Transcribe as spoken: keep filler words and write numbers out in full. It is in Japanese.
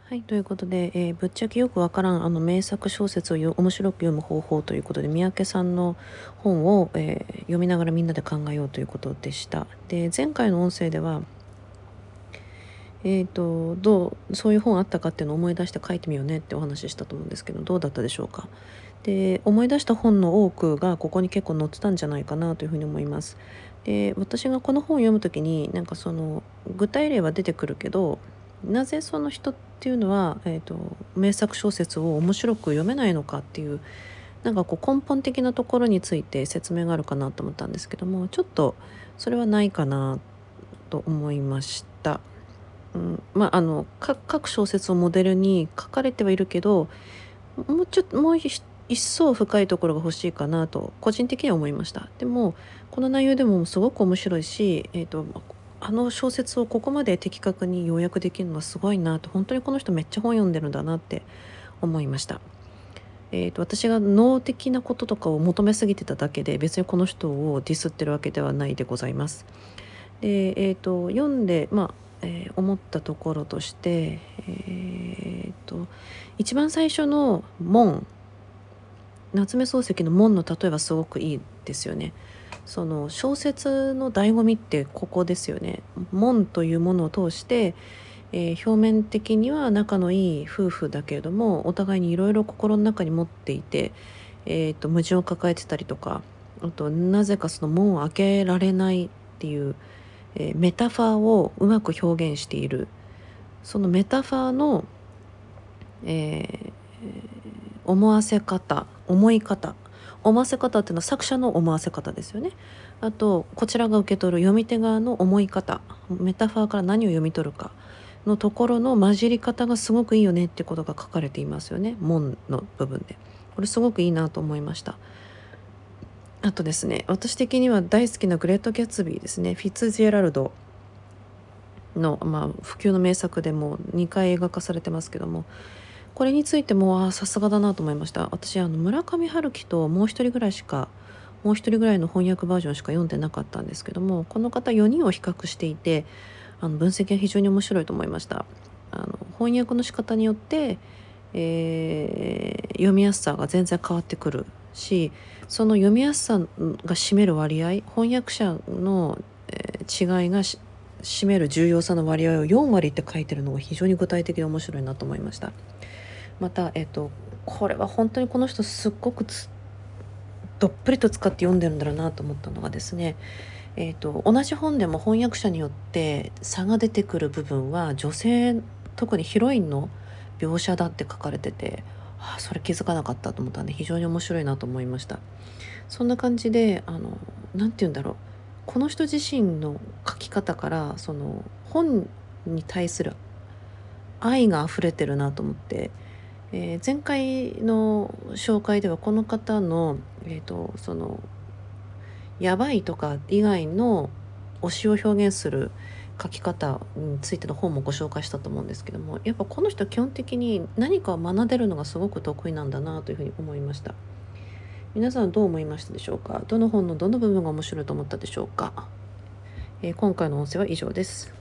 はい、ということで、えーぶっちゃけよくわからんあの名作小説をよ面白く読む方法ということで、三宅さんの本を、えー読みながらみんなで考えようということでした。で、前回の音声では、えーと、どう、そういう本あったかっていうのを思い出して書いてみようねってお話ししたと思うんですけど、どうだったでしょうか。で、思い出した本の多くがここに結構載ってたんじゃないかなというふうに思います。で、私がこの本を読むときに、なんかその具体例は出てくるけど、なぜその人っていうのは、えーと、名作小説を面白く読めないのかっていう、なんかこう根本的なところについて説明があるかなと思ったんですけども、ちょっとそれはないかなと思いました。うん、まああのか各小説をモデルに書かれてはいるけど、もうちょっともう一一層深いところが欲しいかなと個人的には思いました。でもこの内容でもすごく面白いし、えーと、あの小説をここまで的確に要約できるのはすごいなと、本当にこの人めっちゃ本読んでるんだなって思いました。えーと、私が脳的なこととかを求めすぎてただけで、別にこの人をディスってるわけではないでございます。で、えーと、読んで、まあえー思ったところとして、えーと、一番最初の門、夏目漱石の門の例えばすごくいいですよね。その小説の醍醐味ってここですよね。門というものを通して、えー表面的には仲のいい夫婦だけれども、お互いにいろいろ心の中に持っていて、えーと矛盾を抱えてたりとか、あとなぜかその門を開けられないっていう、えーメタファーをうまく表現している。そのメタファーの、えー思わせ方、思い方、思わせ方っていうのは作者の思わせ方ですよね。あとこちらが受け取る読み手側の思い方、メタファーから何を読み取るかのところの混じり方がすごくいいよねってことが書かれていますよね、門の部分で。これすごくいいなと思いました。あとですね、私的には大好きなグレート・ギャツビーですね。フィッツジェラルドの、まあ、不朽の名作でもにかい映画化されてますけども、これについてもあさすがだなと思いました。私あの村上春樹ともう一人ぐらいしかもう一人ぐらいの翻訳バージョンしか読んでなかったんですけども、この方よにんを比較していて、あの分析が非常に面白いと思いました。あの翻訳の仕方によって、えー読みやすさが全然変わってくるし、その読みやすさが占める割合、翻訳者の、えー違いがし占める重要さの割合をよん割って書いてるのが非常に具体的で面白いなと思いました。また、えっと、これは本当にこの人すっごくつどっぷりと使って読んでるんだろうなと思ったのがですね、えっと、同じ本でも翻訳者によって差が出てくる部分は女性、特にヒロインの描写だって書かれてて、ああそれ気づかなかったと思ったんで非常に面白いなと思いました。そんな感じで、あのなんて言うんだろう、この人自身の書き方からその本に対する愛が溢れてるなと思って、えー前回の紹介ではこの方の、えーと、そのやばいとか以外の推しを表現する書き方についての本もご紹介したと思うんですけども、やっぱこの人は基本的に何かを学べるのがすごく得意なんだなというふうに思いました。皆さんどう思いましたでしょうか。どの本のどの部分が面白いと思ったでしょうか。えー今回の音声は以上です。